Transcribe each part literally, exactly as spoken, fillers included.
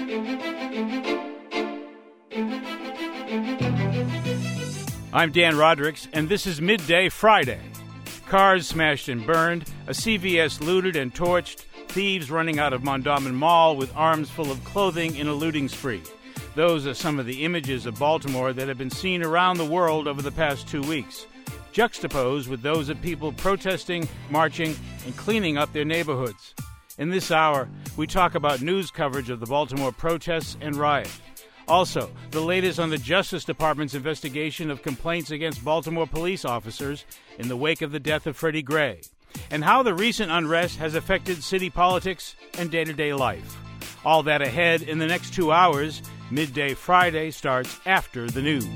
I'm Dan Rodricks, and this is Midday Friday. Cars smashed and burned, a C V S looted and torched, thieves running out of Mondawmin Mall with arms full of clothing in a looting spree. Those are some of the images of Baltimore that have been seen around the world over the past two weeks, juxtaposed with those of people protesting, marching, and cleaning up their neighborhoods. In this hour, we talk about news coverage of the Baltimore protests and riot. Also, the latest on the Justice Department's investigation of complaints against Baltimore police officers in the wake of the death of Freddie Gray, and how the recent unrest has affected city politics and day-to-day life. All that ahead in the next two hours. Midday Friday starts after the news.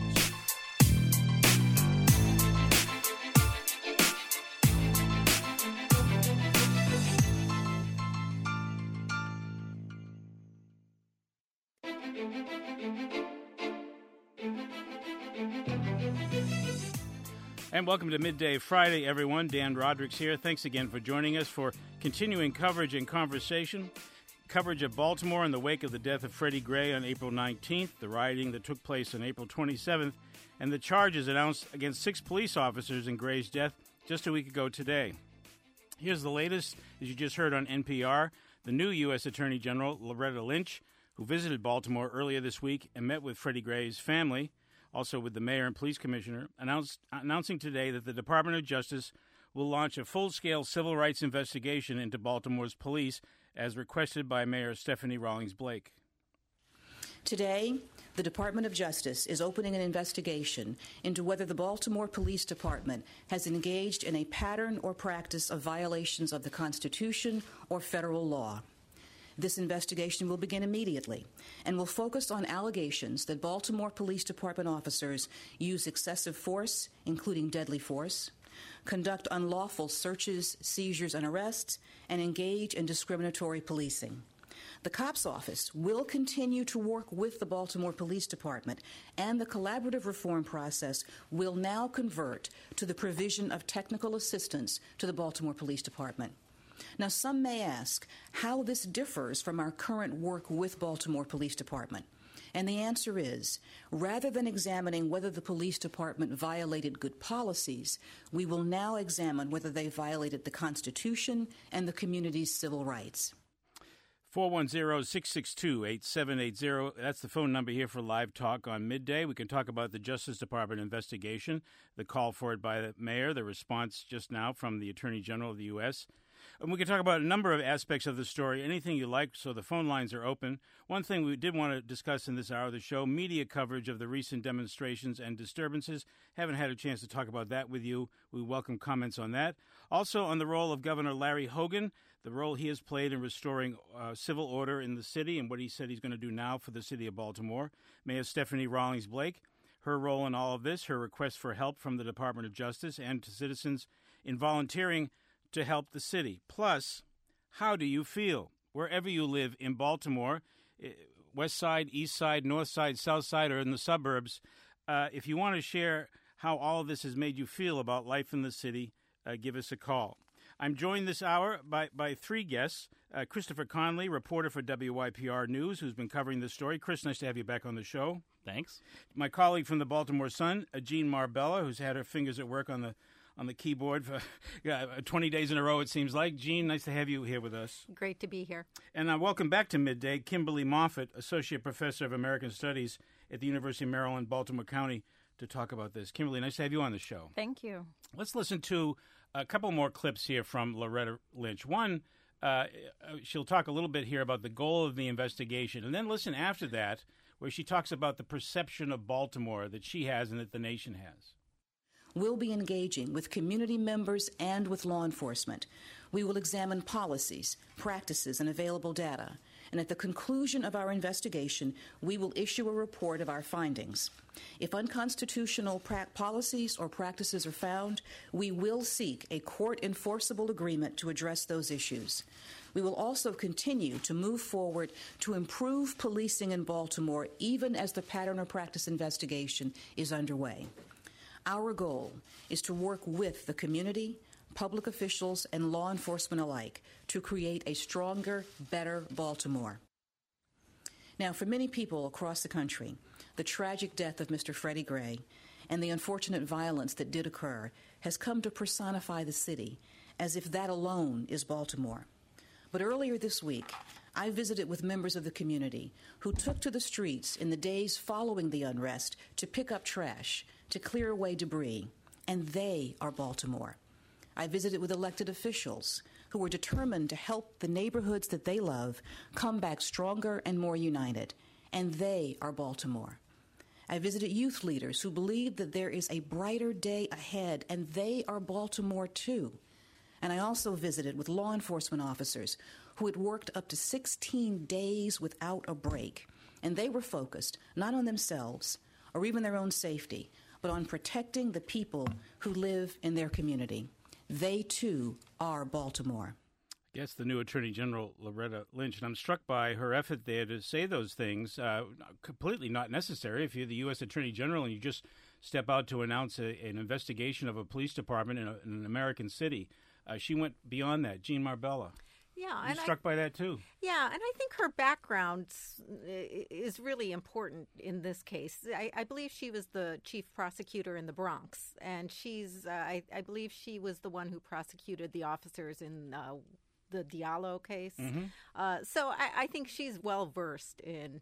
And welcome to Midday Friday, everyone. Dan Rodricks here. Thanks again for joining us for continuing coverage and conversation. Coverage of Baltimore in the wake of the death of Freddie Gray on April nineteenth, the rioting that took place on April twenty-seventh, and the charges announced against six police officers in Gray's death just a week ago today. Here's the latest, as you just heard on N P R. The new U S Attorney General, Loretta Lynch, who visited Baltimore earlier this week and met with Freddie Gray's family, also with the mayor and police commissioner, announced, announcing today that the Department of Justice will launch a full-scale civil rights investigation into Baltimore's police, as requested by Mayor Stephanie Rawlings Blake. Today, the Department of Justice is opening an investigation into whether the Baltimore Police Department has engaged in a pattern or practice of violations of the Constitution or federal law. This investigation will begin immediately and will focus on allegations that Baltimore Police Department officers use excessive force, including deadly force, conduct unlawful searches, seizures, and arrests, and engage in discriminatory policing. The COPS Office will continue to work with the Baltimore Police Department, and the collaborative reform process will now convert to the provision of technical assistance to the Baltimore Police Department. Now, some may ask how this differs from our current work with Baltimore Police Department. And the answer is, rather than examining whether the police department violated good policies, we will now examine whether they violated the Constitution and the community's civil rights. four one zero, six six two, eight seven eight zero. That's the phone number here for live talk on Midday. We can talk about the Justice Department investigation, the call for it by the mayor, the response just now from the Attorney General of the U S, and we can talk about a number of aspects of the story, anything you like, so the phone lines are open. One thing we did want to discuss in this hour of the show, media coverage of the recent demonstrations and disturbances. Haven't had a chance to talk about that with you. We welcome comments on that. Also on the role of Governor Larry Hogan, the role he has played in restoring uh, civil order in the city and what he said he's going to do now for the city of Baltimore. Mayor Stephanie Rawlings Blake, her role in all of this, her request for help from the Department of Justice and to citizens in volunteering to help the city. Plus, how do you feel? Wherever you live in Baltimore, west side, east side, north side, south side, or in the suburbs, uh, if you want to share how all of this has made you feel about life in the city, uh, give us a call. I'm joined this hour by, by three guests. Uh, Christopher Conley, reporter for W Y P R News, who's been covering this story. Chris, nice to have you back on the show. Thanks. My colleague from the Baltimore Sun, uh, Jean Marbella, who's had her fingers at work on the on the keyboard for yeah, twenty days in a row, it seems like. Jean, nice to have you here with us. Great to be here. And uh, welcome back to Midday, Kimberly Moffitt, Associate Professor of American Studies at the University of Maryland, Baltimore County, to talk about this. Kimberly, nice to have you on the show. Thank you. Let's listen to a couple more clips here from Loretta Lynch. One, uh, she'll talk a little bit here about the goal of the investigation, and then listen after that where she talks about the perception of Baltimore that she has and that the nation has. We'll be engaging with community members and with law enforcement. We will examine policies, practices, and available data. And at the conclusion of our investigation, we will issue a report of our findings. If unconstitutional pra- policies or practices are found, we will seek a court-enforceable agreement to address those issues. We will also continue to move forward to improve policing in Baltimore, even as the pattern or practice investigation is underway. Our goal is to work with the community, public officials, and law enforcement alike to create a stronger, better Baltimore. Now, for many people across the country, the tragic death of Mister Freddie Gray and the unfortunate violence that did occur has come to personify the city as if that alone is Baltimore. But earlier this week, I visited with members of the community who took to the streets in the days following the unrest to pick up trash, to clear away debris, and they are Baltimore. I visited with elected officials who were determined to help the neighborhoods that they love come back stronger and more united, and they are Baltimore. I visited youth leaders who believe that there is a brighter day ahead, and they are Baltimore too. And I also visited with law enforcement officers who had worked up to sixteen days without a break, and they were focused not on themselves or even their own safety, but on protecting the people who live in their community. They, too, are Baltimore. Yes, the new Attorney General, Loretta Lynch, and I'm struck by her effort there to say those things, uh, completely not necessary. If you're the U S Attorney General and you just step out to announce a, an investigation of a police department in, a, in an American city, uh, she went beyond that. Jean Marbella. Yeah, I'm and struck I, by that, too. Yeah, and I think her background is really important in this case. I, I believe she was the chief prosecutor in the Bronx, and she's, uh, I, I believe she was the one who prosecuted the officers in uh, the Diallo case. Mm-hmm. Uh, so I, I think she's well-versed in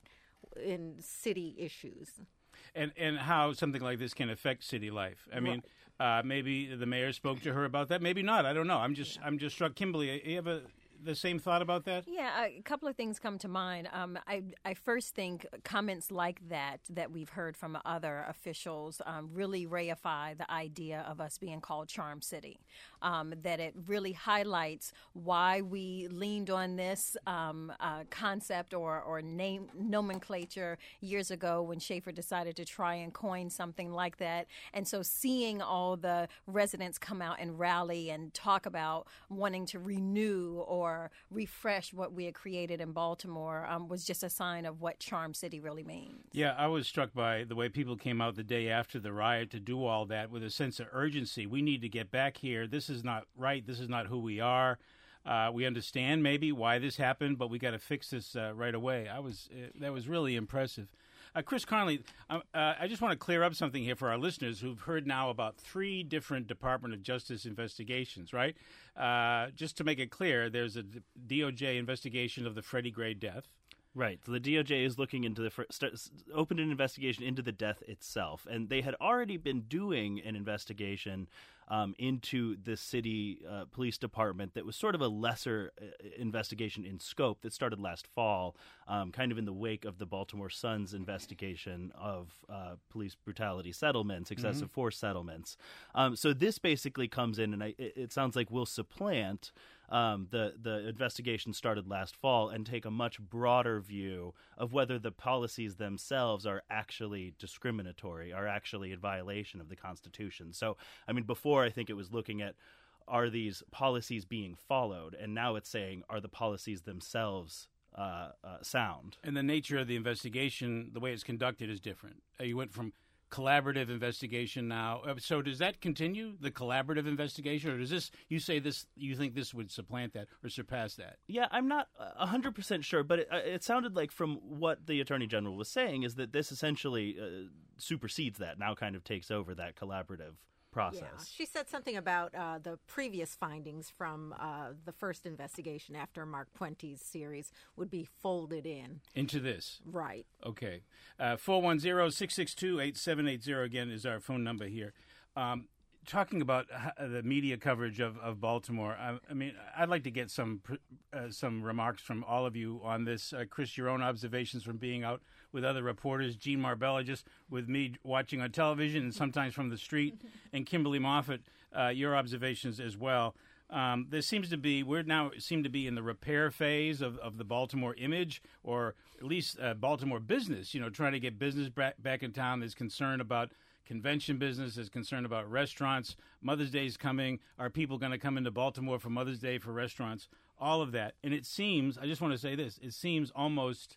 in city issues. And and how something like this can affect city life. I mean, right. uh, maybe the mayor spoke to her about that. Maybe not. I don't know. I'm just yeah. I'm just struck. Kimberly, you have a, the same thought about that? Yeah, a couple of things come to mind. Um, I I first think comments like that that we've heard from other officials um, really reify the idea of us being called Charm City. Um, that it really highlights why we leaned on this um, uh, concept or, or name nomenclature years ago when Schaefer decided to try and coin something like that. And so seeing all the residents come out and rally and talk about wanting to renew or refresh what we had created in Baltimore um, was just a sign of what Charm City really means. Yeah, I was struck by the way people came out the day after the riot to do all that with a sense of urgency. We need to get back here. This is not right. This is not who we are. Uh, we understand maybe why this happened, but we got to fix this uh, right away. I was uh, that was really impressive. Uh, Chris Conley, uh, uh, I just want to clear up something here for our listeners who've heard now about three different Department of Justice investigations, right? Uh, just to make it clear, there's a D O J investigation of the Freddie Gray death. Right. So the D O J is looking into the start, opened an investigation into the death itself, and they had already been doing an investigation um, into the city uh, police department that was sort of a lesser uh, investigation in scope that started last fall, um, kind of in the wake of the Baltimore Sun's investigation of uh, police brutality settlements, excessive mm-hmm. force settlements. Um, so this basically comes in, and I, it, it sounds like will supplant Um, the the investigation started last fall and take a much broader view of whether the policies themselves are actually discriminatory, are actually in violation of the Constitution. So, I mean, before I think it was looking at are these policies being followed, and now it's saying are the policies themselves uh, uh, sound. And the nature of the investigation, the way it's conducted, is different. Uh, you went from collaborative investigation now. So does that continue, the collaborative investigation, or does this, you say this, you think this would supplant that or surpass that? Yeah, I'm not one hundred percent sure, but it, it sounded like from what the Attorney General was saying is that this essentially uh, supersedes that, now kind of takes over that collaborative process. Yeah. She said something about uh, the previous findings from uh, the first investigation after Mark Puente's series would be folded in. Into this? Right. Okay. Uh, four one zero, six six two, eight seven eight zero, again, is our phone number here. Um, talking about the media coverage of, of Baltimore, I, I mean, I'd like to get some uh, some remarks from all of you on this. Uh, Chris, your own observations from being out with other reporters, Jean Marbella, just with me watching on television and sometimes from the street, and Kimberly Moffett, uh, your observations as well. Um, there seems to be, we're now seem to be in the repair phase of, of the Baltimore image, or at least uh, Baltimore business, you know, trying to get business back, back in town. There's concern about convention business, there's concern about restaurants. Mother's Day is coming. Are people going to come into Baltimore for Mother's Day for restaurants? All of that. And it seems, I just want to say this, it seems almost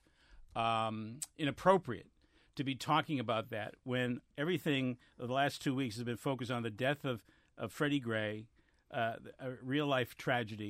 um, inappropriate to be talking about that when everything the last two weeks has been focused on the death of, of Freddie Gray, uh, a real-life tragedy,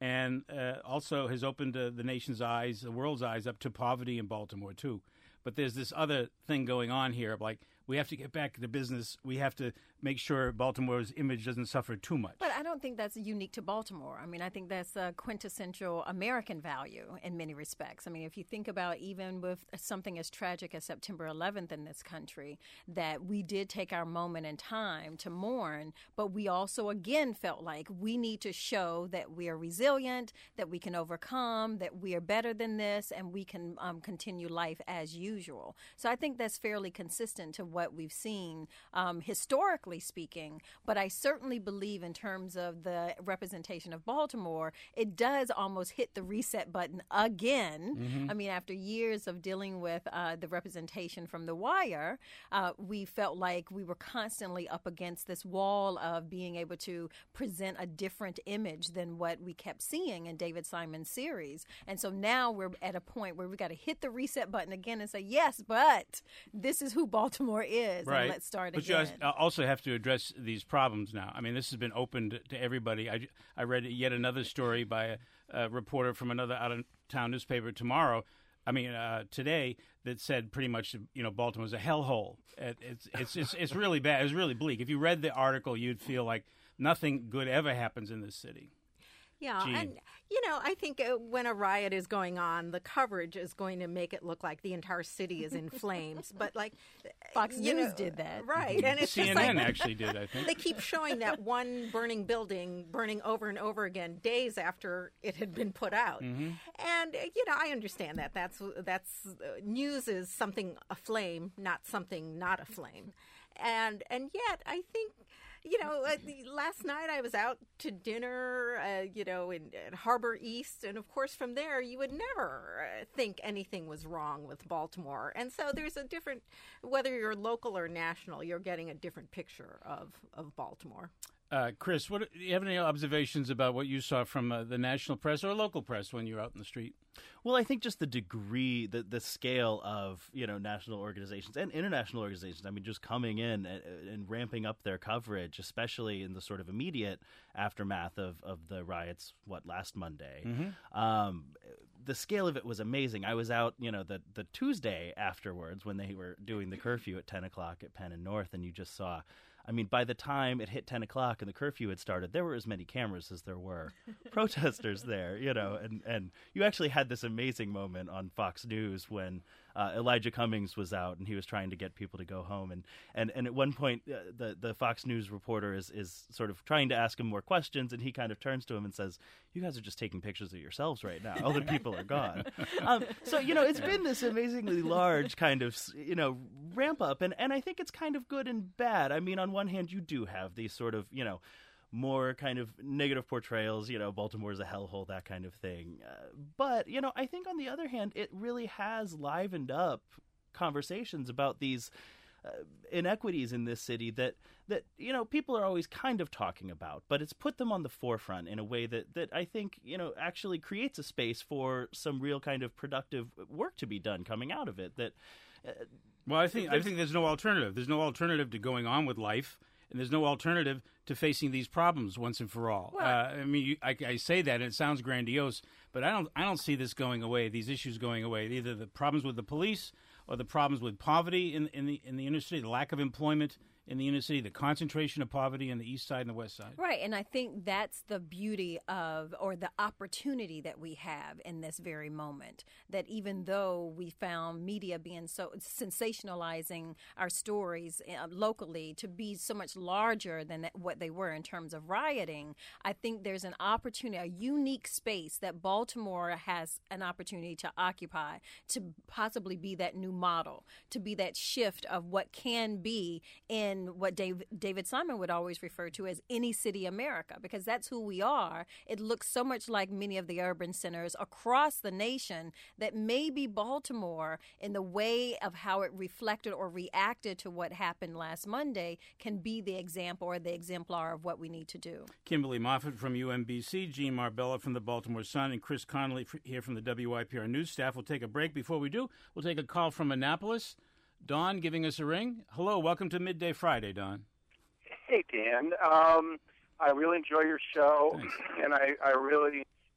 and uh, also has opened uh, the nation's eyes, the world's eyes, up to poverty in Baltimore, too. But there's this other thing going on here, like we have to get back to business. We have to make sure Baltimore's image doesn't suffer too much. But I don't think that's unique to Baltimore. I mean, I think that's a quintessential American value in many respects. I mean, if you think about even with something as tragic as September eleventh in this country, that we did take our moment in time to mourn, but we also, again, felt like we need to show that we are resilient, that we can overcome, that we are better than this, and we can um, continue life as usual. So I think that's fairly consistent to what we've seen um, historically speaking, but I certainly believe in terms of the representation of Baltimore, it does almost hit the reset button again. Mm-hmm. I mean, after years of dealing with uh, the representation from The Wire, uh, we felt like we were constantly up against this wall of being able to present a different image than what we kept seeing in David Simon's series. And so now we're at a point where we got to hit the reset button again and say, yes, but this is who Baltimore is, right. and let's start but again. But you also have to address these problems now. I mean, this has been opened to everybody. I, I read yet another story by a, a reporter from another out-of-town newspaper tomorrow, I mean, uh, today, that said pretty much, you know, Baltimore's a hellhole. It, it's, it's, it's, it's really bad. It's really bleak. If you read the article, you'd feel like nothing good ever happens in this city. Yeah, Gene. and, you know, I think uh, when a riot is going on, the coverage is going to make it look like the entire city is in flames. But, like, Fox you News know, did that. Right. And it's C N N just like, actually did, I think. They keep showing that one burning building burning over and over again days after it had been put out. Mm-hmm. And, uh, you know, I understand that. That's, that's uh, news is something aflame, not something not aflame. And, and yet, I think... You know, uh, last night I was out to dinner, uh, you know, in, in Harbor East. And, of course, from there, you would never uh, think anything was wrong with Baltimore. And so there's a different, whether you're local or national, you're getting a different picture of, of Baltimore. Uh, Chris, what, do you have any observations about what you saw from uh, the national press or local press when you were out in the street? Well, I think just the degree, the the scale of, you know, national organizations and international organizations, I mean, just coming in and, and ramping up their coverage, especially in the sort of immediate aftermath of, of the riots, what, last Monday. Mm-hmm. Um, the scale of it was amazing. I was out, you know, the, the Tuesday afterwards when they were doing the curfew at ten o'clock at Penn and North, and you just saw... I mean, by the time it hit ten o'clock and the curfew had started, there were as many cameras as there were protesters there, you know, and, and you actually had this amazing moment on Fox News when uh, Elijah Cummings was out and he was trying to get people to go home. And, and, and at one point, uh, the, the Fox News reporter is, is sort of trying to ask him more questions, and he kind of turns to him and says, "You guys are just taking pictures of yourselves right now. Other people are gone." Um, so, you know, it's been this amazingly large kind of, you know, ramp up. And, and I think it's kind of good and bad. I mean, on one hand, you do have these sort of, you know, more kind of negative portrayals, you know, Baltimore's a hellhole, that kind of thing. Uh, but, you know, I think on the other hand, it really has livened up conversations about these uh, inequities in this city that, that, you know, people are always kind of talking about, but it's put them on the forefront in a way that, that I think, you know, actually creates a space for some real kind of productive work to be done coming out of it. That, uh, well, I think I think there's no alternative. There's no alternative to going on with life, and there's no alternative to facing these problems once and for all. Well, uh, I mean, you, I, I say that, and it sounds grandiose, but I don't I don't see this going away. These issues going away. Either the problems with the police, or the problems with poverty in in the in the inner city, the lack of employment in the inner city, the concentration of poverty in the east side and the west side. Right, and I think that's the beauty of, or the opportunity that we have in this very moment, that even though we found media being so sensationalizing our stories uh, locally to be so much larger than that, what they were in terms of rioting, I think there's an opportunity, a unique space that Baltimore has an opportunity to occupy, to possibly be that new model, to be that shift of what can be in what Dave, David Simon would always refer to as any city America, because that's who we are. It looks so much like many of the urban centers across the nation that maybe Baltimore, in the way of how it reflected or reacted to what happened last Monday, can be the example or the exemplar of what we need to do. Kimberly Moffett from U M B C, Gene Marbella from the Baltimore Sun, and Chris Connolly here from the W I P R News staff. We'll take a break. Before we do, we'll take a call from Annapolis. Don giving us a ring. Hello, welcome to Midday Friday, Don. Hey, Dan. Um, I really enjoy your show, Thanks. and I, I really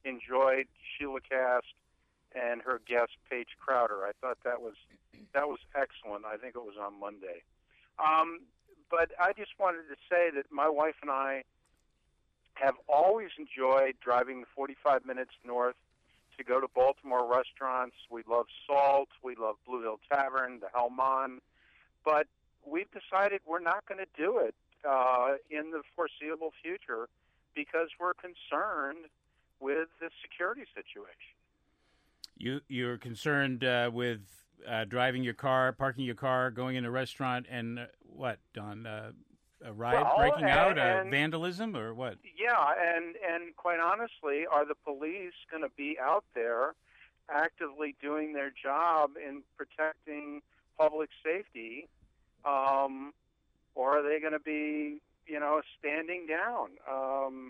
enjoyed Sheila Cast and her guest Paige Crowder. I thought that was that was excellent. I think it was on Monday. Um, but I just wanted to say that my wife and I have always enjoyed driving forty-five minutes north to go to Baltimore restaurants. We love Salt. We love Blue Hill Tavern, the Helman. But we've decided we're not going to do it uh, in the foreseeable future because we're concerned with the security situation. You, you're concerned uh, with uh, driving your car, parking your car, going in a restaurant, and uh, what, Don? Uh, a riot well, breaking and, out, and, uh, vandalism, or what? Yeah, and, and quite honestly, are the police going to be out there actively doing their job in protecting public safety, um, or are they going to be, you know, standing down? Um,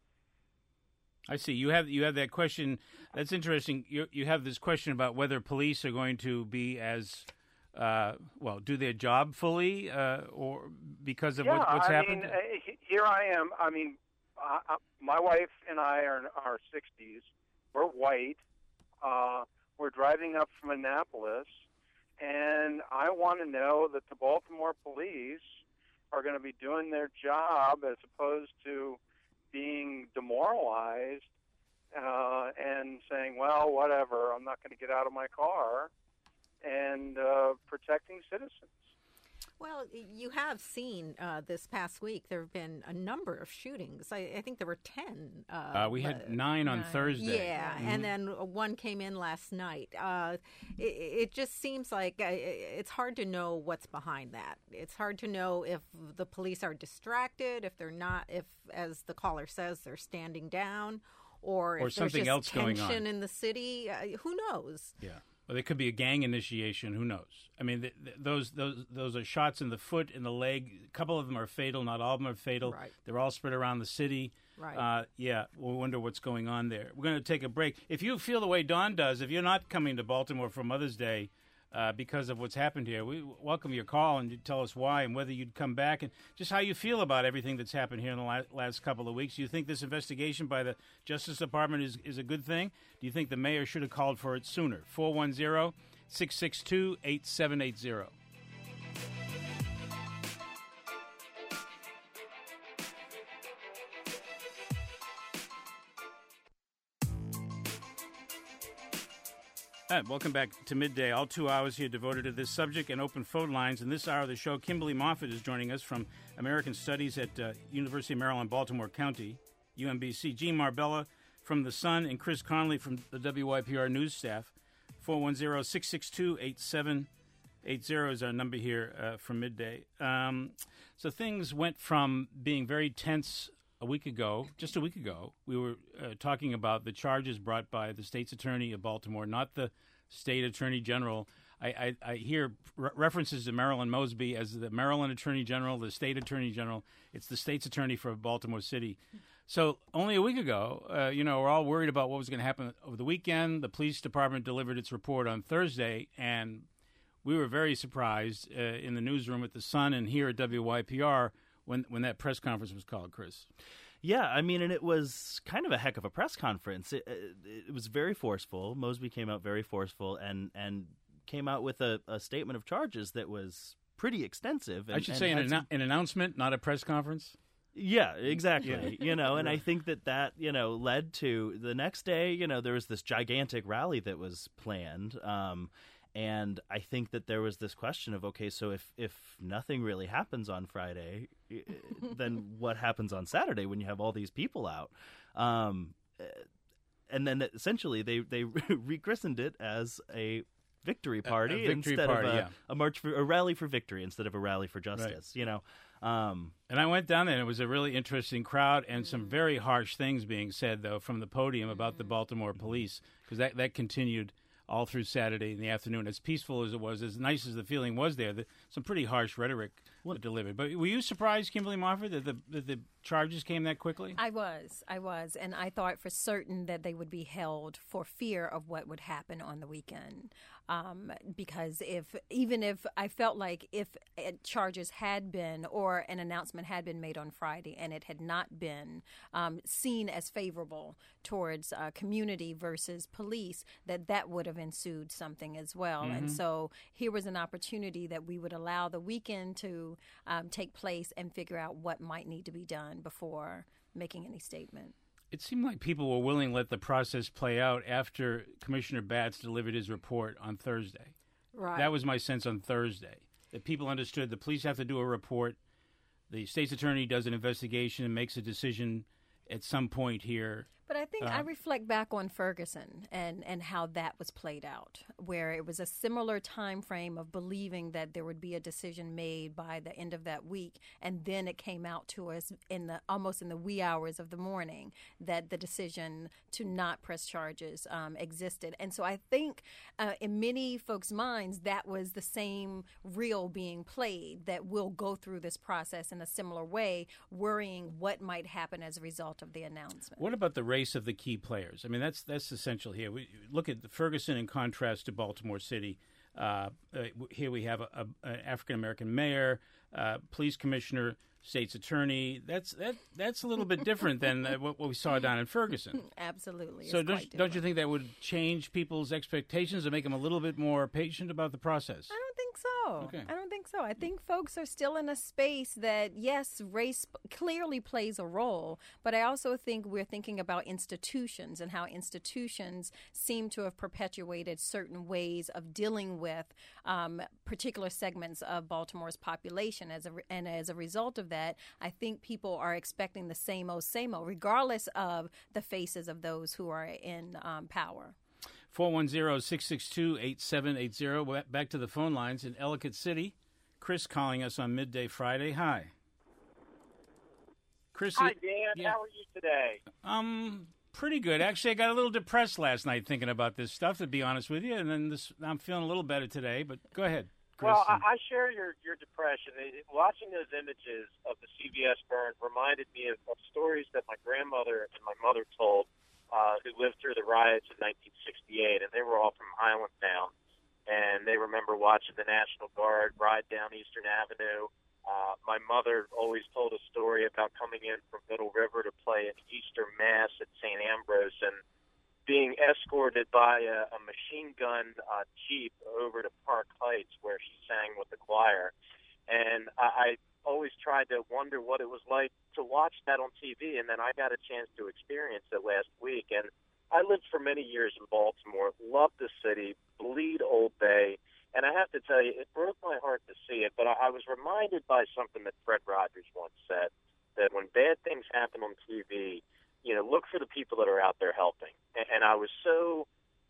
I see. You have you have that question. That's interesting. You you have this question about whether police are going to be as uh, well, do their job fully, uh, or because of yeah, what, what's I happened. Mean, uh, here I am. I mean, uh, my wife and I are in our sixties. We're white. Uh, we're driving up from Annapolis, and I want to know that the Baltimore police are going to be doing their job as opposed to being demoralized uh, and saying, well, whatever, I'm not going to get out of my car, and uh, protecting citizens. Well, you have seen uh, this past week there have been a number of shootings. I, I think there were ten. Uh, uh, we had nine on nine. Thursday. Yeah, mm-hmm. and then one came in last night. Uh, it, it just seems like uh, it's hard to know what's behind that. It's hard to know if the police are distracted, if they're not, if, as the caller says, they're standing down, or, or if something there's just else going tension on in the city. Uh, who knows? Yeah. Well, there could be a gang initiation. Who knows? I mean, th- th- those those those are shots in the foot, in the leg. A couple of them are fatal. Not all of them are fatal. Right. They're all spread around the city. Right. Uh, yeah, we'll wonder what's going on there. We're going to take a break. If you feel the way Dawn does, if you're not coming to Baltimore for Mother's Day uh, because of what's happened here, we welcome your call and you tell us why and whether you'd come back and just how you feel about everything that's happened here in the la- last couple of weeks. Do you think this investigation by the Justice Department is, is a good thing? Do you think the mayor should have called for it sooner? four one zero, six six two, eight seven eight zero. All right, welcome back to Midday. All two hours here devoted to this subject and open phone lines. In this hour of the show, Kimberly Moffitt is joining us from American Studies at uh, University of Maryland, Baltimore County, U M B C. Gene Marbella from The Sun and Chris Conley from the W Y P R news staff. four one zero, six six two, eight seven eight zero is our number here uh, from Midday. Um, so things went from being very tense a week ago, just a week ago. We were uh, talking about the charges brought by the state's attorney of Baltimore, not the state attorney general. I, I, I hear re- references to Marilyn Mosby as the Maryland attorney general, the state attorney general. It's the state's attorney for Baltimore City. So only a week ago, uh, you know, we're all worried about what was going to happen over the weekend. The police department delivered its report on Thursday, and we were very surprised uh, in the newsroom at The Sun and here at W Y P R when when that press conference was called, Chris. Yeah, I mean, and it was kind of a heck of a press conference. It, it, it was very forceful. Mosby came out very forceful and, and came out with a, a statement of charges that was pretty extensive. And, I should and say an, some... an announcement, not a press conference. Yeah, exactly. Yeah. You know, and I think that that, you know, led to the next day, you know, there was this gigantic rally that was planned. Um, and I think that there was this question of, okay, so if, if nothing really happens on Friday, then what happens on Saturday when you have all these people out? Um, and then essentially they, they rechristened it as a victory party a, a victory instead party, of a, yeah. a march for a rally for victory instead of a rally for justice, right. you know. Um, and I went down there, and it was a really interesting crowd and some very harsh things being said, though, from the podium about the Baltimore police, because that, that continued all through Saturday in the afternoon. As peaceful as it was, as nice as the feeling was there, the, some pretty harsh rhetoric was delivered. But were you surprised, Kimberly Moffitt, that the, that the charges came that quickly? I was. I was. And I thought for certain that they would be held for fear of what would happen on the weekend. Um, because if even if I felt like if charges had been or an announcement had been made on Friday and it had not been um, seen as favorable towards uh, community versus police, that that would have ensued something as well. Mm-hmm. And so here was an opportunity that we would allow the weekend to um, take place and figure out what might need to be done before making any statement. It seemed like people were willing to let the process play out after Commissioner Batts delivered his report on Thursday. Right. That was my sense on Thursday, that people understood the police have to do a report, the state's attorney does an investigation and makes a decision at some point here. But I think Uh, I reflect back on Ferguson and, and how that was played out, where it was a similar time frame of believing that there would be a decision made by the end of that week, and then it came out to us in the almost in the wee hours of the morning that the decision to not press charges um, existed. And so I think uh, in many folks' minds that was the same reel being played, that we'll go through this process in a similar way, worrying what might happen as a result of the announcement. What about the race of the key players? I mean, that's that's essential here. We look at Ferguson in contrast to Baltimore City. Uh, uh, here we have a, a, an African-American mayor, uh, police commissioner, state's attorney. That's that that's a little bit different than uh, what, what we saw down in Ferguson. Absolutely. So it's don't, quite don't you different. think that would change people's expectations and make them a little bit more patient about the process? I don't think so. Okay. I don't think so. I think folks are still in a space that, yes, race clearly plays a role, but I also think we're thinking about institutions and how institutions seem to have perpetuated certain ways of dealing with um, particular segments of Baltimore's population. As a, and as a result of that, I think people are expecting the same old, same old, regardless of the faces of those who are in um, power. four one zero, six six two, eight seven eight zero. Back to the phone lines in Ellicott City. Chris calling us on Midday Friday. Hi. Chris. Hi, Dan. Yeah. How are you today? Um, pretty good. Actually, I got a little depressed last night thinking about this stuff, to be honest with you, and then this, I'm feeling a little better today, but go ahead, Chris. Well, I, I share your, your depression. It, watching those images of the C V S burn reminded me of, of stories that my grandmother and my mother told, uh, who lived through the riots in nineteen sixty-eight, and they were all from Highlandtown. And they remember watching the National Guard ride down Eastern Avenue. Uh, my mother always told a story about coming in from Middle River to play an Easter Mass at Saint Ambrose and being escorted by a, a machine gun uh, jeep over to Park Heights where she sang with the choir. And I, I always tried to wonder what it was like to watch that on T V, and then I got a chance to experience it last week. And I lived for many years in Baltimore, loved the city, bleed Old Bay, and I have to tell you, it broke my heart to see it, but I, I was reminded by something that Fred Rogers once said, that when bad things happen on T V, you know, look for the people that are out there helping. And, and I was so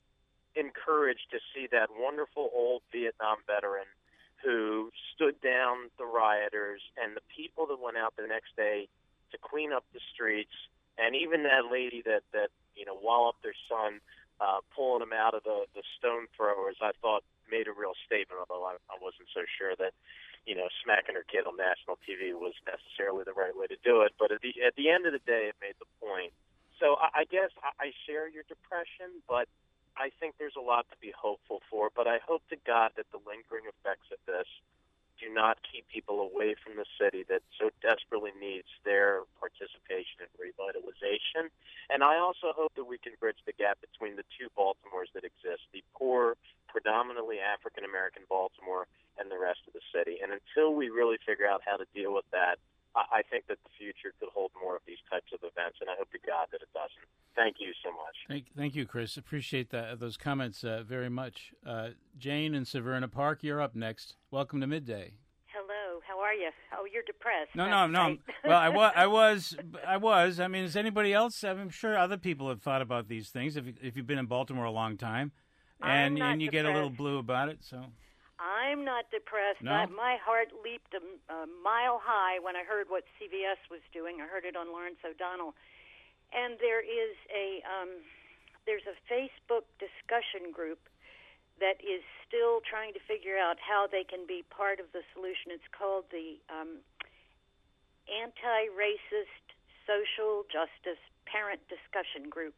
encouraged to see that wonderful old Vietnam veteran who stood down the rioters and the people that went out the next day to clean up the streets, and even that lady that, that you know, walloped their son, uh, pulling him out of the, the stone throwers, I thought made a real statement, although I, I wasn't so sure that, you know, smacking her kid on national T V was necessarily the right way to do it. But at the at the end of the day, it made the point. So I, I guess I, I share your depression, but I think there's a lot to be hopeful for. But I hope to God that the lingering effects of this do not keep people away from the city that so desperately needs their participation in revitalization. And I also hope that we can bridge the gap between the two Baltimores that exist, the poor, predominantly African-American Baltimore and the rest of the city. And until we really figure out how to deal with that, I think that the future could hold more of these types of events, and I hope to God that it doesn't. Thank you so much. Thank, thank you, Chris. Appreciate that, those comments uh, very much. Uh, Jane in Severna Park, you're up next. Welcome to Midday. Hello. How are you? Oh, you're depressed. No, That's no, no. right. Well, I was, I was, I was. I mean, is anybody else? I'm sure other people have thought about these things. If you, if you've been in Baltimore a long time, and I'm not and you get a little depressed. blue about it, so. I'm not depressed. No? I, my heart leaped a, a mile high when I heard what C V S was doing. I heard it on Lawrence O'Donnell. And there is a um, there's a Facebook discussion group that is still trying to figure out how they can be part of the solution. It's called the um, Anti-Racist Social Justice Parent Discussion Group.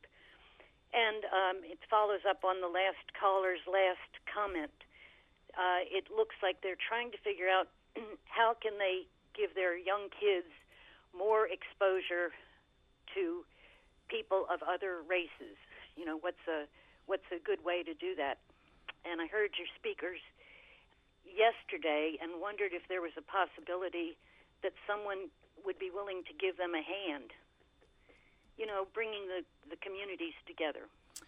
And um, it follows up on the last caller's last comment. Uh, it looks like they're trying to figure out how can they give their young kids more exposure to people of other races. You know, what's a what's a good way to do that? And I heard your speakers yesterday and wondered if there was a possibility that someone would be willing to give them a hand. You know, bringing the, the communities together.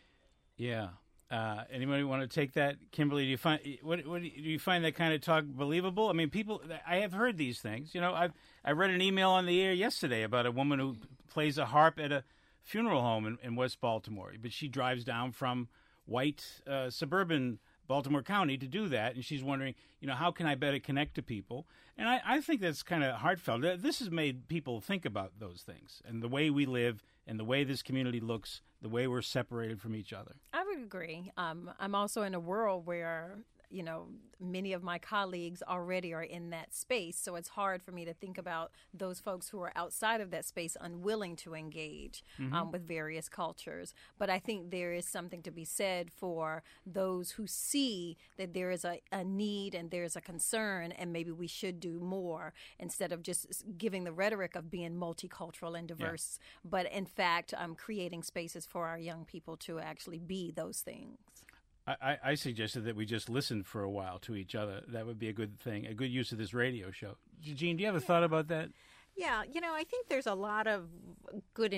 Yeah. Uh, anybody want to take that, Kimberly? Do you find what, what do you find that kind of talk believable? I mean, people. I have heard these things. You know, I've I read an email on the air yesterday about a woman who plays a harp at a funeral home in, in West Baltimore, but she drives down from white uh, suburban Baltimore County to do that, and she's wondering, you know, how can I better connect to people? And I, I think that's kind of heartfelt. This has made people think about those things and the way we live and the way this community looks, the way we're separated from each other. I would agree. Um, I'm also in a world where, you know, many of my colleagues already are in that space. So it's hard for me to think about those folks who are outside of that space unwilling to engage mm-hmm. um, with various cultures. But I think there is something to be said for those who see that there is a, a need and there's a concern and maybe we should do more instead of just giving the rhetoric of being multicultural and diverse, yeah. but in fact um, creating spaces for our young people to actually be those things. I, I suggested that we just listen for a while to each other. That would be a good thing, a good use of this radio show. Jean, do you have a thought about that? Yeah, you know, I think there's a lot of good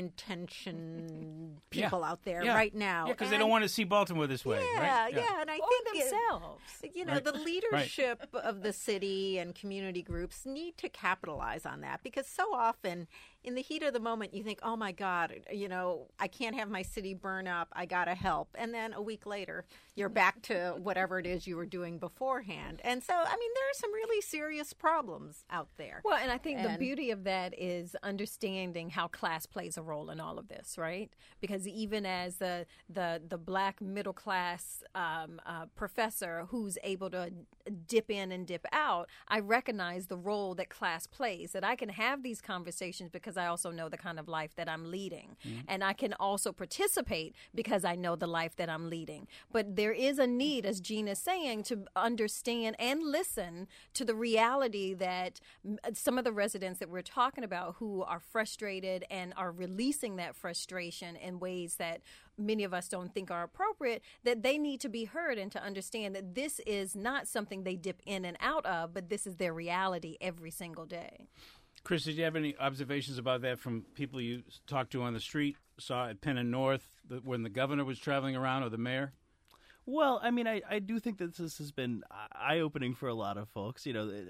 intention people yeah. out there yeah. right now. Yeah, because they don't want to see Baltimore this way. Yeah, right? yeah, yeah, and I or think themselves. It, you know, right. the leadership right. of the city and community groups need to capitalize on that because so often in the heat of the moment you think, oh my God, you know, I can't have my city burn up. I got to help. And then a week later, you're back to whatever it is you were doing beforehand. And so, I mean, there are some really serious problems out there. Well, and I think and, the beauty of that is understanding how class plays a role in all of this, right? Because even as the the, the black middle class um, uh, professor who's able to dip in and dip out, I recognize the role that class plays, that I can have these conversations because I also know the kind of life that I'm leading. Mm-hmm. And I can also participate because I know the life that I'm leading. But there is a need, as Jean is saying, to understand and listen to the reality that some of the residents that we're talking about who are frustrated and are releasing that frustration in ways that many of us don't think are appropriate, that they need to be heard and to understand that this is not something they dip in and out of, but this is their reality every single day. Chris, did you have any observations about that from people you talked to on the street, saw at Penn and North, the, when the governor was traveling around or the mayor? Well, I mean, I, I do think that this has been eye-opening for a lot of folks, you know,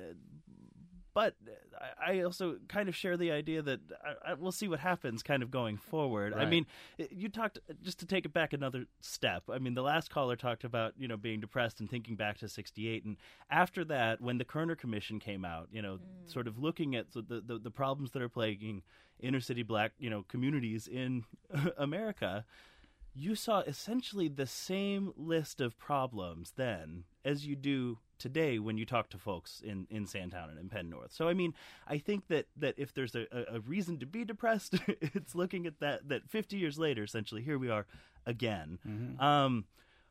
but I also kind of share the idea that I, I, we'll see what happens kind of going forward. Right. I mean, you talked, just to take it back another step, I mean, the last caller talked about, you know, being depressed and thinking back to sixty-eight. And after that, when the Kerner Commission came out, you know, mm. sort of looking at the, the, the problems that are plaguing inner city black, you know, communities in America, you saw essentially the same list of problems then as you do today when you talk to folks in, in Sandtown and in Penn North. So, I mean, I think that, that if there's a, a reason to be depressed, it's looking at that, that fifty years later, essentially, here we are again. Mm-hmm. Um,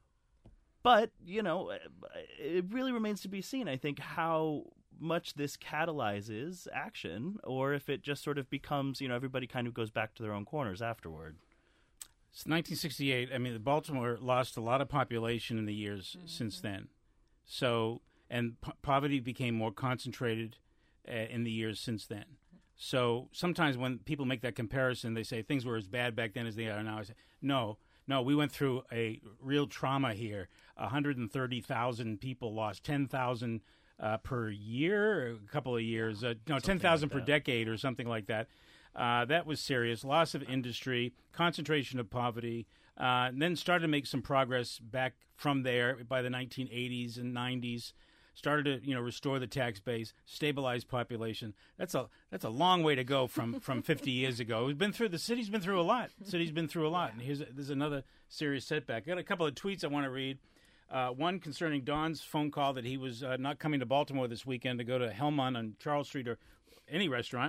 but, you know, it really remains to be seen, I think, how much this catalyzes action or if it just sort of becomes, you know, everybody kind of goes back to their own corners afterward. It's nineteen sixty-eight. I mean, Baltimore lost a lot of population in the years mm-hmm. since then. So, and po- poverty became more concentrated uh, in the years since then. So sometimes when people make that comparison, they say things were as bad back then as they are now. I say, no, no, we went through a real trauma here. one hundred thirty thousand people lost, ten thousand uh, per year, a couple of years, uh, no, ten thousand like per decade or something like that. Uh, that was serious. Loss of industry, concentration of poverty, uh, and then started to make some progress back from there by the nineteen eighties and nineties. Started to, you know, restore the tax base, stabilize population. That's a that's a long way to go from, from fifty years ago. We've been through the city's been through a lot. The city's been through a lot, and here's a, there's another serious setback. I got a couple of tweets I want to read. Uh, one concerning Don's phone call that he was uh, not coming to Baltimore this weekend to go to Hellman on Charles Street or any restaurant.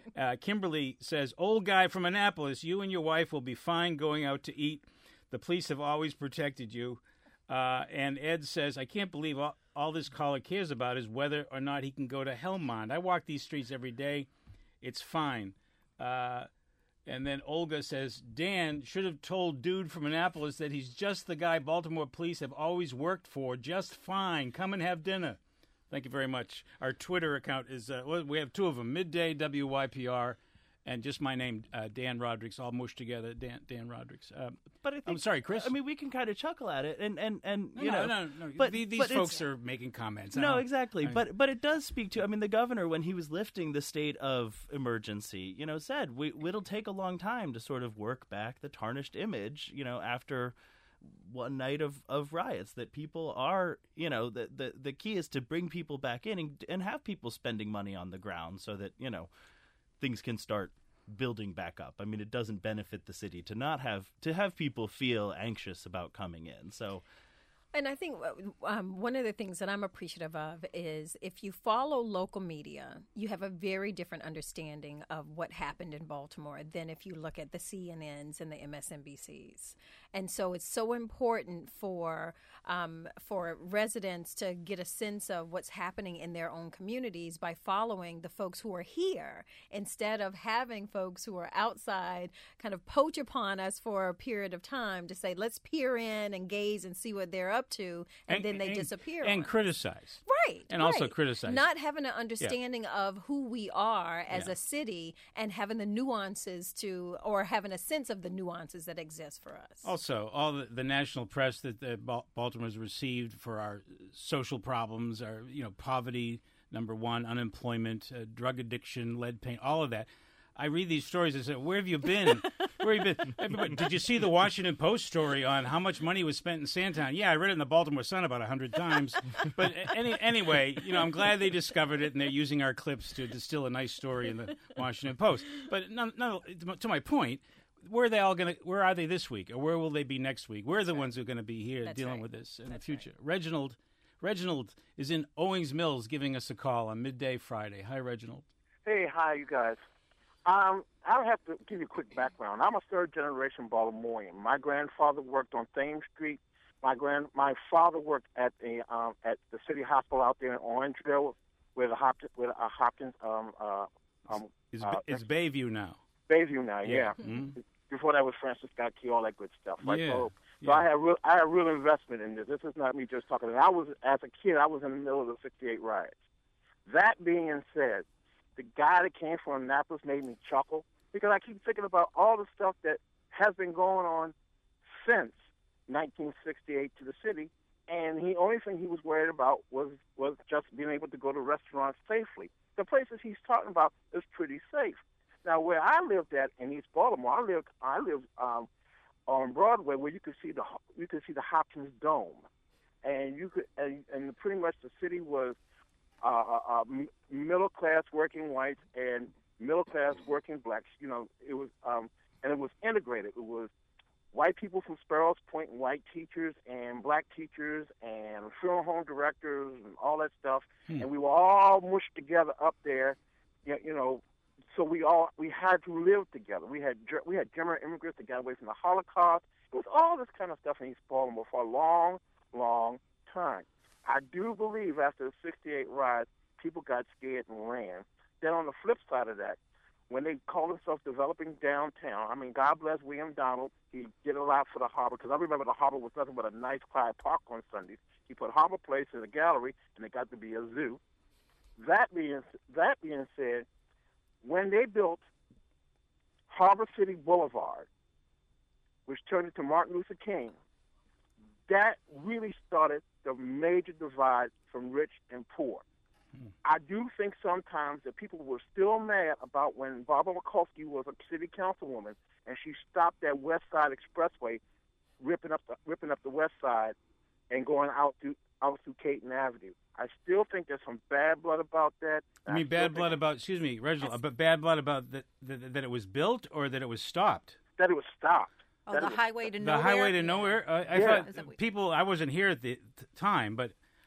Uh, Kimberly says, old guy from Annapolis, you and your wife will be fine going out to eat. The police have always protected you. Uh, and Ed says, I can't believe all, all this caller cares about is whether or not he can go to Helmond. I walk these streets every day. It's fine. Uh, and then Olga says, Dan should have told dude from Annapolis that he's just the guy Baltimore police have always worked for. Just fine. Come and have dinner. Thank you very much. Our Twitter account is, uh, well, we have two of them, Midday W Y P R, and just my name, uh, Dan Rodrigues, all mushed together, Dan Dan Rodrigues. Uh, but I think, I'm sorry, Chris. I mean, we can kind of chuckle at it, and, and, and no, you no, know. No, no, no. But, these but folks are making comments. No, exactly. I, but but it does speak to, I mean, the governor, when he was lifting the state of emergency, you know, said, we, it'll take a long time to sort of work back the tarnished image, you know, after one night of, of riots, that people are, you know, the, the, the key is to bring people back in and, and have people spending money on the ground so that, you know, things can start building back up. I mean, it doesn't benefit the city to not have, to have people feel anxious about coming in. So, and I think um, one of the things that I'm appreciative of is if you follow local media, you have a very different understanding of what happened in Baltimore than if you look at the C N Ns and the M S N B Cs. And so it's so important for um, for residents to get a sense of what's happening in their own communities by following the folks who are here instead of having folks who are outside kind of poach upon us for a period of time to say, let's peer in and gaze and see what they're up to, and, and then they and, disappear. And criticize. Right. And right. also criticize. Not having an understanding yeah. of who we are as yeah. a city and having the nuances to, or having a sense of the nuances that exist for us. Also, all the, the national press that the Baltimore's received for our social problems, our, you know, poverty, number one, unemployment, uh, drug addiction, lead paint, all of that. I read these stories and say, where have you been? Where have you been? Everybody, did you see the Washington Post story on how much money was spent in Sandtown? Yeah, I read it in the Baltimore Sun about a hundred times. But any, anyway, you know, I'm glad they discovered it, and they're using our clips to distill a nice story in the Washington Post. But no, no, to my point, where are they all going to? Where are they this week, or where will they be next week? We're the That's ones right. who are going to be here That's dealing right. with this in That's the future. Right. Reginald, Reginald is in Owings Mills, giving us a call on midday Friday. Hi, Reginald. Hey, hi, you guys. Um, I have to give you a quick background. I'm a third-generation Baltimorean. My grandfather worked on Thames Street. My grand, my father worked at the um, at the city hospital out there in Orangeville, where the Hopkins, where uh, Hopkins, um, uh, um, It's, uh, it's Bayview now. Bayview now, yeah. yeah. Mm-hmm. Before that was Francis Scott Key, all that good stuff. Right? Yeah. So, so yeah. I have real, I have real investment in this. This is not me just talking. I was, as a kid, I was in the middle of the sixty-eight riots. That being said, the guy that came from Annapolis made me chuckle because I keep thinking about all the stuff that has been going on since nineteen sixty-eight to the city, and the only thing he was worried about was, was just being able to go to restaurants safely. The places he's talking about is pretty safe. Now, where I lived at in East Baltimore, I lived I lived um, on Broadway, where you could see the you could see the Hopkins Dome, and you could and, and pretty much the city was uh, uh, middle class working whites and middle class working blacks. You know, it was um, and it was integrated. It was white people from Sparrows Point, and white teachers and black teachers and funeral home directors and all that stuff, hmm. and we were all mushed together up there. You, you know. So we all we had to live together. We had we had German immigrants that got away from the Holocaust. It was all this kind of stuff in East Baltimore for a long, long time. I do believe after the sixty-eight riots, people got scared and ran. Then on the flip side of that, when they called themselves developing downtown, I mean, God bless William Donald. He did a lot for the harbor because I remember the harbor was nothing but a nice, quiet park on Sundays. He put Harbor Place in a gallery, and it got to be a zoo. That being that being said, when they built Harbor City Boulevard, which turned into Martin Luther King, that really started the major divide from rich and poor. Mm. I do think sometimes that people were still mad about when Barbara Mikulski was a city councilwoman and she stopped that West Side Expressway, ripping up the, ripping up the West Side and going out through out through Caton Avenue. I still think there's some bad blood about that. I mean, I bad blood about, excuse me, Reginald, but bad blood about that, that that it was built or that it was stopped? That it was stopped. Oh, that the was, highway to the nowhere? highway to nowhere? Uh, I yeah. thought people, I wasn't here at the t- time, but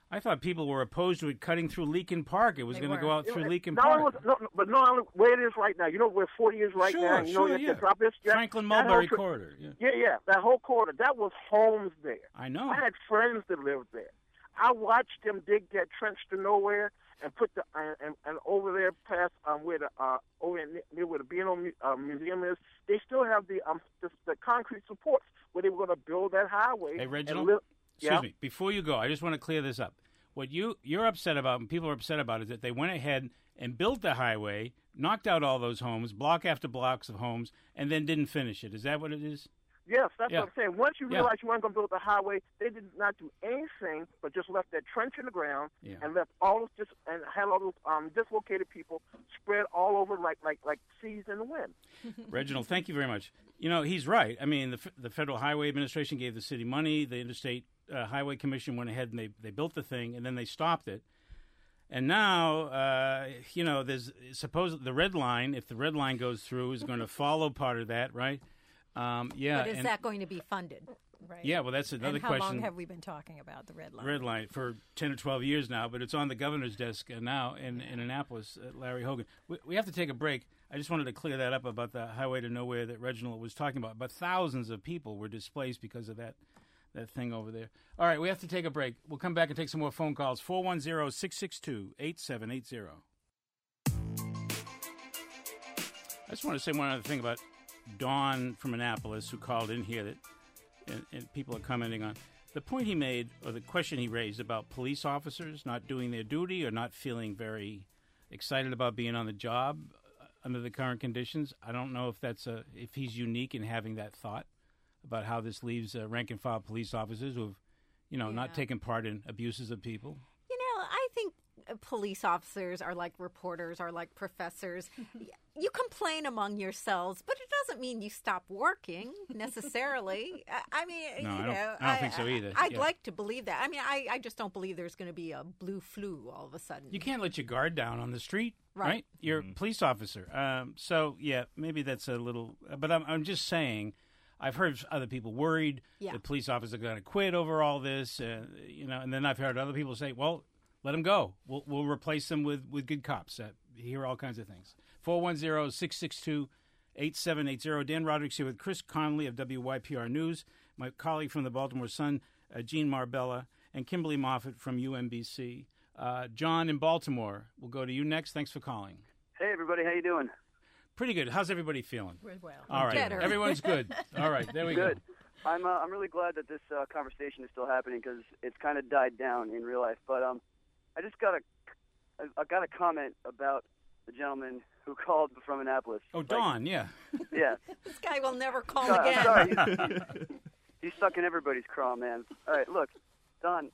I thought people were opposed to it cutting through Leakin Park. It was going to go out through it, Leakin no, Park. Was, no, no, but no, where it is right now. You know where forty is right sure, now? You sure, know, yeah. drop this, that, Franklin that Mulberry whole, corridor. Yeah. yeah, yeah, that whole corridor. That was homes there. I know. I had friends that lived there. I watched them dig that trench to nowhere and put the uh, and, and over there past um where the uh over near where the B and O uh, museum is. They still have the um the, the concrete supports where they were going to build that highway. Hey, Reginald. Live, excuse yeah? me. Before you go, I just want to clear this up. What you you're upset about, and people are upset about, is that they went ahead and built the highway, knocked out all those homes, block after blocks of homes, and then didn't finish it. Is that what it is? Yes, that's yeah. what I'm saying. Once you yeah. realize you weren't going to build the highway, they did not do anything but just left that trench in the ground yeah. and left all those just and had all those um, dislocated people spread all over like like like seas in the wind. Reginald, thank you very much. You know, he's right. I mean, the the Federal Highway Administration gave the city money. The Interstate uh, Highway Commission went ahead and they, they built the thing, and then they stopped it. And now, uh, you know, there's suppose the red line, if the red line goes through, is going to follow part of that, right? Um, yeah. But is and, that going to be funded? Right. Yeah, well, that's another and how question. How long have we been talking about the red line? Red line for ten or twelve years now, but it's on the governor's desk uh, now in, in Annapolis, uh, Larry Hogan. We, we have to take a break. I just wanted to clear that up about the highway to nowhere that Reginald was talking about. But thousands of people were displaced because of that that thing over there. All right, we have to take a break. We'll come back and take some more phone calls. four one zero, six six two, eight seven eight zero. I just want to say one other thing about Dawn from Annapolis, who called in here that and, and people are commenting on. The point he made, or the question he raised about police officers not doing their duty or not feeling very excited about being on the job under the current conditions. I don't know if that's a if he's unique in having that thought about how this leaves uh, rank-and-file police officers who have, you know, yeah. not taken part in abuses of people. You know, I think police officers are like reporters, are like professors. You complain among yourselves, but it doesn't mean you stop working necessarily. I mean, no, you I know, don't, I don't I, think so either. I'd yeah. like to believe that. I mean, I, I just don't believe there's going to be a blue flu all of a sudden. You can't let your guard down on the street, right? Right. You're Mm-hmm. a police officer. Um, so, yeah, maybe that's a little... But I'm, I'm just saying, I've heard other people worried Yeah. the police officers are going to quit over all this, uh, you know, and then I've heard other people say, well, let them go. We'll, we'll replace them with, with good cops. Uh, hear all kinds of things. four one zero, six six two, eight seven eight zero. Dan Roderick's here with Chris Conley of W Y P R News, my colleague from the Baltimore Sun, uh, Gene Marbella, and Kimberly Moffett from U M B C. Uh, John in Baltimore, we'll go to you next. Thanks for calling. Hey, everybody. How you doing? Pretty good. How's everybody feeling? We're well. All right. Better. Everyone's good. All right. There we Good. go. I'm uh, I'm really glad that this uh, conversation is still happening because it's kind of died down in real life. But um, I just got a I got a comment about the gentleman who called from Annapolis. Oh, Like, Don, yeah. Yeah. This guy will never call God, I'm again. sorry. He's, he's stuck in everybody's craw, man. All right, look, Don,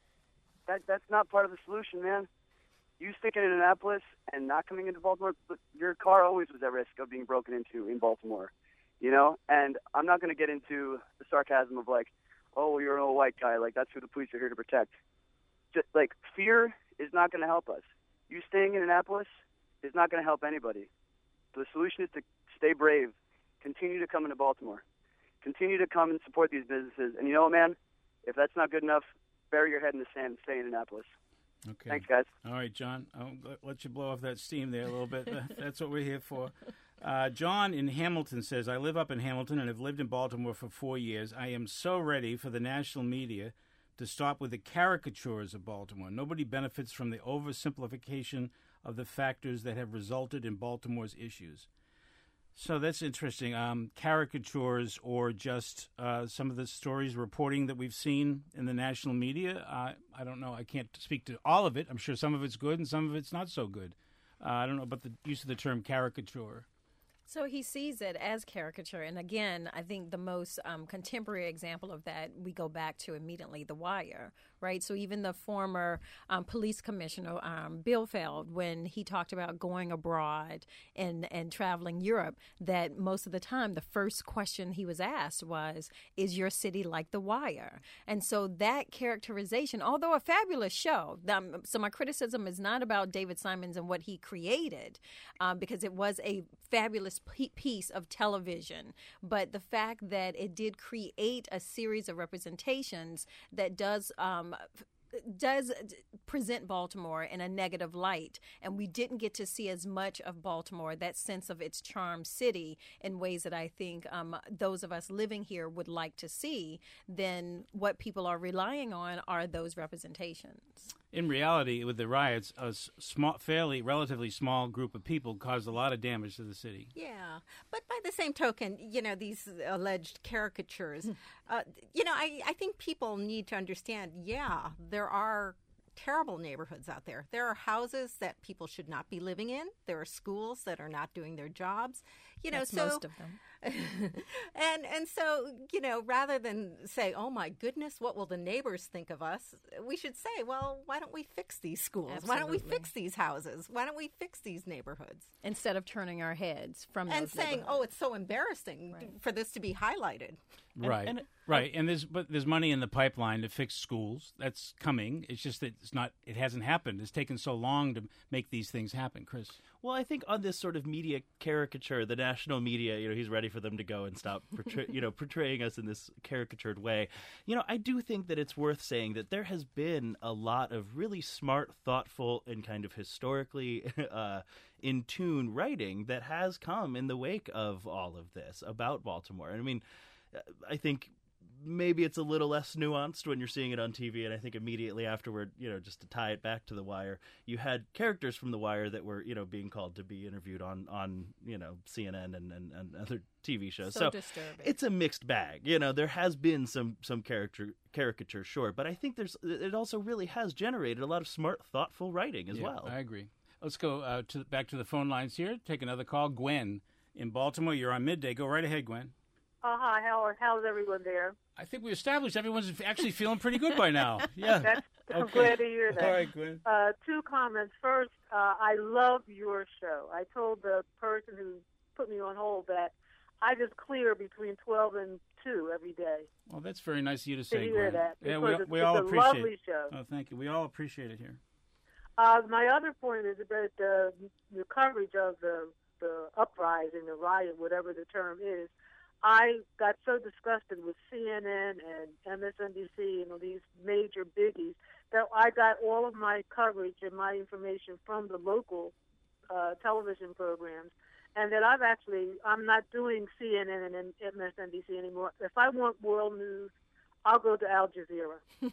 that that's not part of the solution, man. You sticking in Annapolis and not coming into Baltimore, but your car always was at risk of being broken into in Baltimore, you know? And I'm not going to get into the sarcasm of like, oh, you're an old white guy. Like, that's who the police are here to protect. Just, like, fear is not going to help us. You staying in Annapolis is not going to help anybody. So the solution is to stay brave, continue to come into Baltimore, continue to come and support these businesses. And you know what, man? If that's not good enough, bury your head in the sand and stay in Annapolis. Okay. Thanks, guys. All right, John. I'll let you blow off that steam there a little bit. That's what we're here for. Uh, John in Hamilton says, I live up in Hamilton and have lived in Baltimore for four years. I am so ready for the national media to stop with the caricatures of Baltimore. Nobody benefits from the oversimplification of the factors that have resulted in Baltimore's issues. So that's interesting. Um, caricatures or just uh, some of the stories reporting that we've seen in the national media. Uh, I don't know. I can't speak to all of it. I'm sure some of it's good and some of it's not so good. Uh, I don't know about the use of the term caricature. So he sees it as caricature. And again, I think the most um, contemporary example of that, we go back to immediately The Wire, right? So even the former um, police commissioner, um, Bill Feld, when he talked about going abroad and, and traveling Europe, that most of the time the first question he was asked was, is your city like The Wire? And so that characterization, although a fabulous show, um, so my criticism is not about David Simons and what he created, um, because it was a fabulous piece of television, but the fact that it did create a series of representations that does um, does present Baltimore in a negative light, and we didn't get to see as much of Baltimore, that sense of its charm city, in ways that I think um, those of us living here would like to see, then what people are relying on are those representations. In reality, with the riots, a small, fairly, relatively small group of people caused a lot of damage to the city. Yeah, but by the same token, you know, these alleged caricatures, uh, you know, I, I think people need to understand, yeah, there are terrible neighborhoods out there. There are houses that people should not be living in. There are schools that are not doing their jobs. You know, That's so most of them. and and so, you know, rather than say, oh, my goodness, what will the neighbors think of us? We should say, well, why don't we fix these schools? Absolutely. Why don't we fix these houses? Why don't we fix these neighborhoods? Instead of turning our heads from and those saying, oh, it's so embarrassing Right. for this to be highlighted. Right, and- right, and there's but there's money in the pipeline to fix schools. That's coming. It's just that it's not. It hasn't happened. It's taken so long to make these things happen, Chris. Well, I think on this sort of media caricature, the national media, you know, he's ready for them to go and stop, portray, you know, portraying us in this caricatured way. You know, I do think that it's worth saying that there has been a lot of really smart, thoughtful, and kind of historically uh, in tune writing that has come in the wake of all of this about Baltimore. I mean, I think maybe it's a little less nuanced when you're seeing it on T V, and I think immediately afterward, you know, just to tie it back to The Wire, you had characters from The Wire that were, you know, being called to be interviewed on, on you know, C N N and, and, and other T V shows. So disturbing. It's a mixed bag. You know, there has been some some character caricature, sure, but I think there's it also really has generated a lot of smart, thoughtful writing as Yeah, well. I agree. Let's go uh, to back to the phone lines here. Take another call. Gwen in Baltimore. You're on Midday. Go right ahead, Gwen. Uh, hi, how, how's everyone there? I think we established everyone's actually feeling pretty good by now. Yeah. That's, I'm Okay. glad to hear that. All right, Gwen. Uh, two comments. First, uh, I love your show. I told the person who put me on hold that I just clear between twelve and two every day. Well, that's very nice of you to To say, hear Gwen. that, Yeah, because we, it's- we it's all a appreciate lovely it. show. Oh, thank you. We all appreciate it here. Uh, my other point is about the, the coverage of the, the uprising, the riot, whatever the term is. I got so disgusted with C N N and M S N B C, you know, these major biggies, that I got all of my coverage and my information from the local uh, television programs, and that I've actually, I'm not doing C N N and M S N B C anymore. If I want world news, I'll go to Al Jazeera.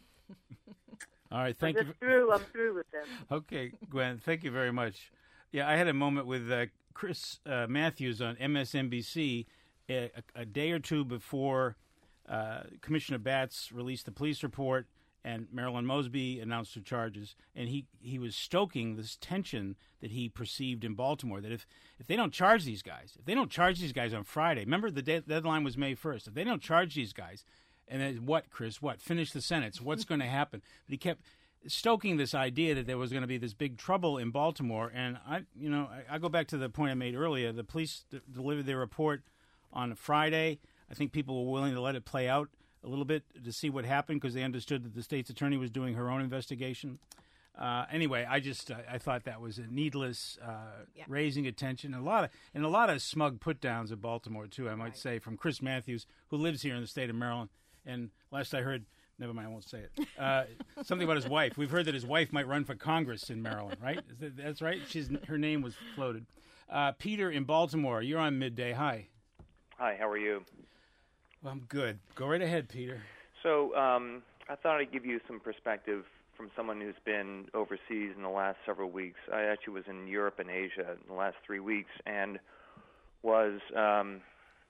All right, thank I'm you. just through, I'm through with them. Okay, Gwen, thank you very much. Yeah, I had a moment with uh, Chris uh, Matthews on M S N B C a, a day or two before uh, Commissioner Batts released the police report and Marilyn Mosby announced her charges. And he, he was stoking this tension that he perceived in Baltimore, that if, if they don't charge these guys, if they don't charge these guys on Friday, remember the de- deadline was May first, if they don't charge these guys, and then what, Chris, what, finish the sentence, what's going to happen? But he kept stoking this idea that there was going to be this big trouble in Baltimore. And I, you know, I, I go back to the point I made earlier. The police d- delivered their report on Friday. I think people were willing to let it play out a little bit to see what happened because they understood that the state's attorney was doing her own investigation. Uh, anyway, I just uh, I thought that was a needless uh, Yeah. raising attention. A lot of and a lot of smug put downs of Baltimore too. I might say from Chris Matthews, who lives here in the state of Maryland. And last I heard, never mind, I won't say it. Uh, something about his wife. We've heard that his wife might run for Congress in Maryland, right? Is that, that's right. She's her name was floated. Uh, Peter in Baltimore, you're on Midday. Hi. Hi, how are you? Well, I'm good. Go right ahead, Peter. So um, I thought I'd give you some perspective from someone who's been overseas in the last several weeks. I actually was in Europe and Asia in the last three weeks and was um,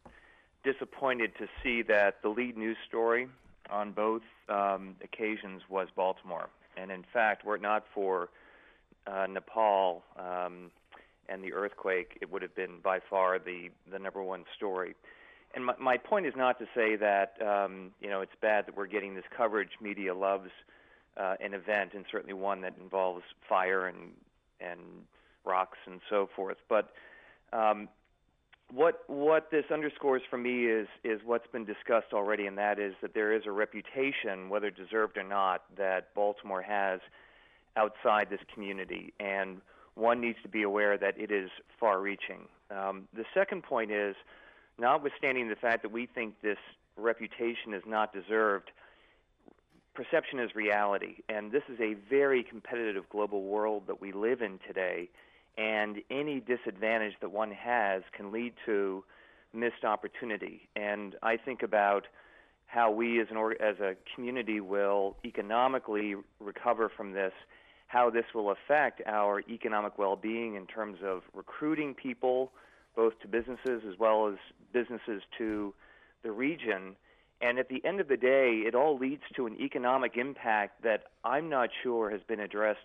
disappointed to see that the lead news story on both um, occasions was Baltimore. And in fact, were it not for uh, Nepal um, and the earthquake, it would have been by far the, the number one story. And my, my point is not to say that um, you know it's bad that we're getting this coverage. Media loves uh, an event, and certainly one that involves fire and and rocks and so forth. But um, what what this underscores for me is is what's been discussed already, and that is that there is a reputation, whether deserved or not, that Baltimore has outside this community, and one needs to be aware that it is far-reaching. Um, the second point is, notwithstanding the fact that we think this reputation is not deserved, perception is reality, and this is a very competitive global world that we live in today, and any disadvantage that one has can lead to missed opportunity. And I think about how we as an or- as a community will economically recover from this, how this will affect our economic well-being in terms of recruiting people, both to businesses as well as businesses to the region. And at the end of the day, it all leads to an economic impact that I'm not sure has been addressed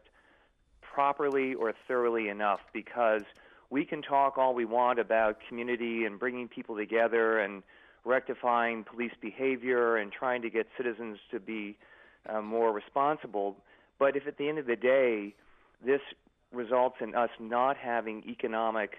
properly or thoroughly enough, because we can talk all we want about community and bringing people together and rectifying police behavior and trying to get citizens to be uh, more responsible. But if at the end of the day, this results in us not having economic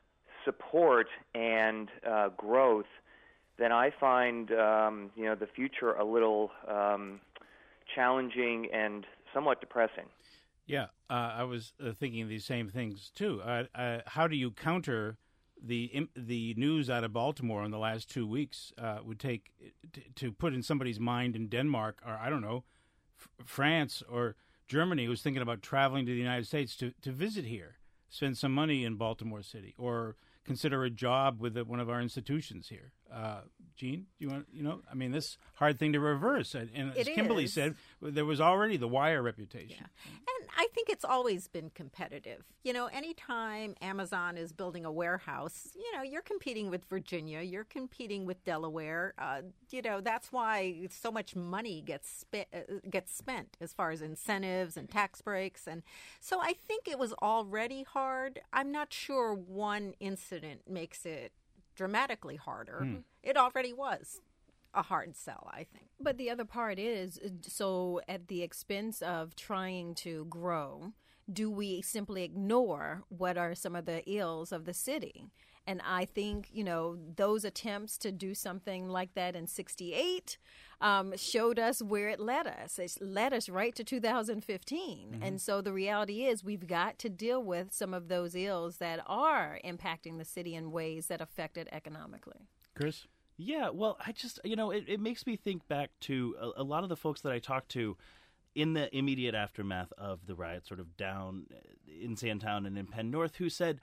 support and uh, growth, then I find um, you know the future a little um, challenging and somewhat depressing. Yeah, uh, I was uh, thinking these same things too. Uh, uh, how do you counter the im- the news out of Baltimore in the last two weeks? Uh, would take t- to put in somebody's mind in Denmark, or I don't know, F- France or Germany, who's thinking about traveling to the United States to, to visit here, spend some money in Baltimore City, or consider a job with the, one of our institutions here. Uh, Jean, do you want, you know, I mean, this hard thing to reverse. And, and as It Kimberly is. said, there was already the Wire reputation. Yeah. And I think it's always been competitive. You know, anytime Amazon is building a warehouse, you know, you're competing with Virginia, you're competing with Delaware. Uh, you know, that's why so much money gets spent, uh, gets spent as far as incentives and tax breaks. And so I think it was already hard. I'm not sure one incident makes it dramatically harder. Hmm. It already was a hard sell, I think. But the other part is, so at the expense of trying to grow, do we simply ignore what are some of the ills of the city? And I think, you know, those attempts to do something like that in sixty-eight um, showed us where it led us. It led us right to two thousand fifteen. Mm-hmm. And so the reality is we've got to deal with some of those ills that are impacting the city in ways that affect it economically. Chris? Yeah, well, I just, you know, it, it makes me think back to a, a lot of the folks that I talked to in the immediate aftermath of the riot, sort of down in Sandtown and in Penn North, who said,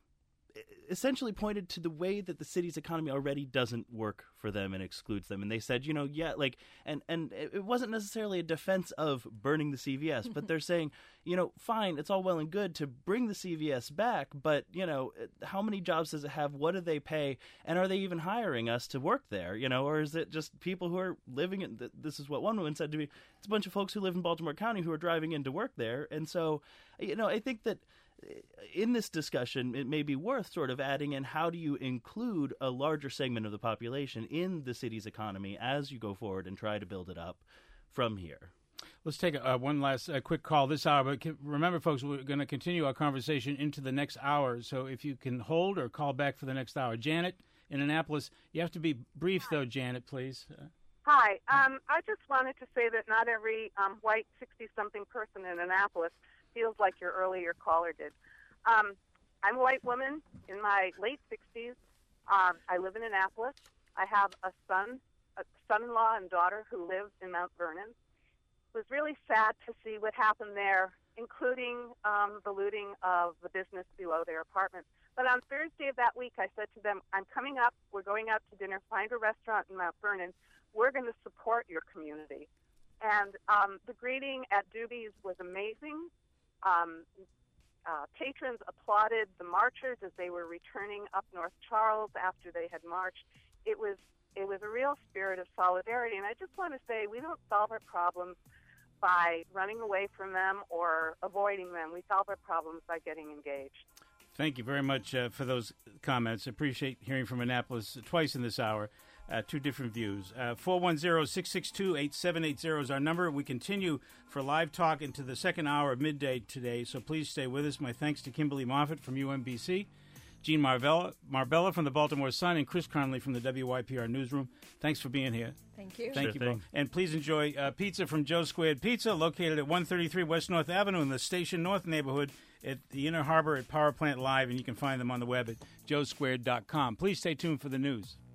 essentially pointed to the way that the city's economy already doesn't work for them and excludes them. And they said, you know, yeah, like, and, and it wasn't necessarily a defense of burning the C V S, but they're saying, you know, fine, it's all well and good to bring the C V S back, but, you know, how many jobs does it have? What do they pay? And are they even hiring us to work there? You know, or is it just people who are living in, this is what one woman said to me, it's a bunch of folks who live in Baltimore County who are driving in to work there. And so, you know, I think that in this discussion, it may be worth sort of adding in how do you include a larger segment of the population in the city's economy as you go forward and try to build it up from here. Let's take a, uh, one last uh, quick call this hour. But can, remember, folks, we're going to continue our conversation into the next hour. So if you can hold or call back for the next hour. Janet in Annapolis, you have to be brief, though, Janet, please. Uh, Hi. Um, I just wanted to say that not every um, white sixty-something person in Annapolis feels like your earlier caller did. Um, I'm a white woman in my late sixties. Um, I live in Annapolis. I have a son, a son-in-law and daughter who live in Mount Vernon. It was really sad to see what happened there, including um, the looting of the business below their apartment. But on Thursday of that week, I said to them, I'm coming up. We're going out to dinner. Find a restaurant in Mount Vernon. We're going to support your community. And um, the greeting at Doobies was amazing. Um, uh, patrons applauded the marchers as they were returning up North Charles after they had marched. It was it was a real spirit of solidarity, and I just want to say we don't solve our problems by running away from them or avoiding them. We solve our problems by getting engaged. Thank you very much uh, for those comments. Appreciate hearing from Annapolis twice in this hour. Uh, two different views. Uh, four one zero, six six two, eight seven eight zero is our number. We continue for live talk into the second hour of midday today, so please stay with us. My thanks to Kimberly Moffitt from U M B C, Jean Marvella, Marbella from the Baltimore Sun, and Chris Conley from the W Y P R Newsroom. Thanks for being here. Thank you. Thank Sure you thing. both. And please enjoy uh, pizza from Joe Squared Pizza, located at one thirty-three West North Avenue in the Station North neighborhood at the Inner Harbor at Power Plant Live, and you can find them on the web at joe squared dot com. Please stay tuned for the news.